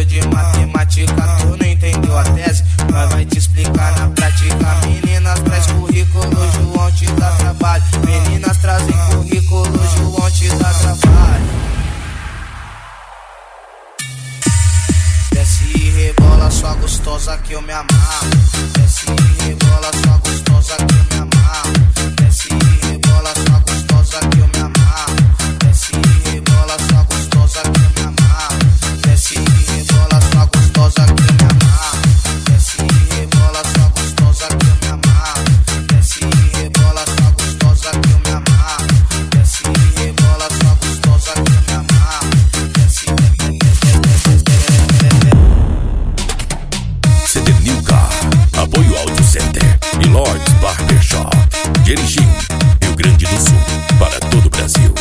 livro de matemática, tu não entendeu a tese, nós vai te explicar na prática. Meninas traz currículo, João te dá trabalho. Meninas trazem currículo, João te dá trabalho. Desce e rebola sua gostosa que eu me amarro. Desce e rebola sua gostosa que eu me amarro. Desce e rebola sua gostosa que eu me amarro. Desce e rebola sua gostosa que eu me amarro. Desce e rebola sua gostosa que eu me amarro. Desce e rebola sua gostosa que eu me amarro. Desce e rebola sua gostosa que eu me amarro. Desce e rebola sua gostosa que eu me amarro. Desce CD Milka, Apoio Audio Center e Lords Barbershop, Jericim, Rio Grande do Sul, para todo o Brasil.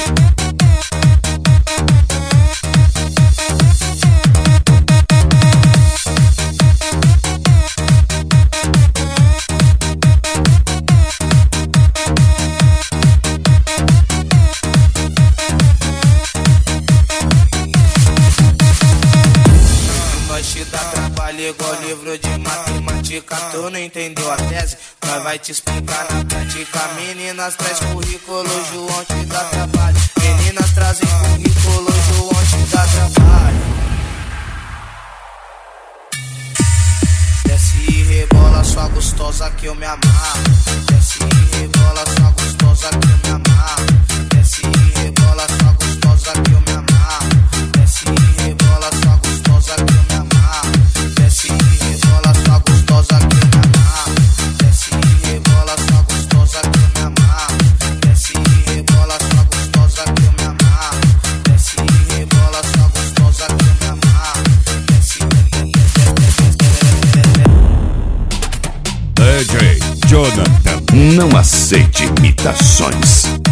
nós te dá trabalho igual livro de matemática, tu não entendeu a tese, nós vai te explicar na prática. Meninas traz currículo, João te dá trabalho. Meninas trazem currículo, João te dá trabalho. Desce e rebola sua gostosa que eu me amarro. Desce e rebola sua gostosa que eu me amarro. Desce e rebola sua gostosa que eu me amarro. Desce e rebola sua gostosa que eu me amarro. Desce e rebola sua gostosa que eu me amarro. Desce e rebola sua gostosa que eu me amarro. Desce e rebola sua gostosa que eu me amarro. Desce e rebola sua gostosa que eu me amarro. DJ Jonathan, não aceite imitações.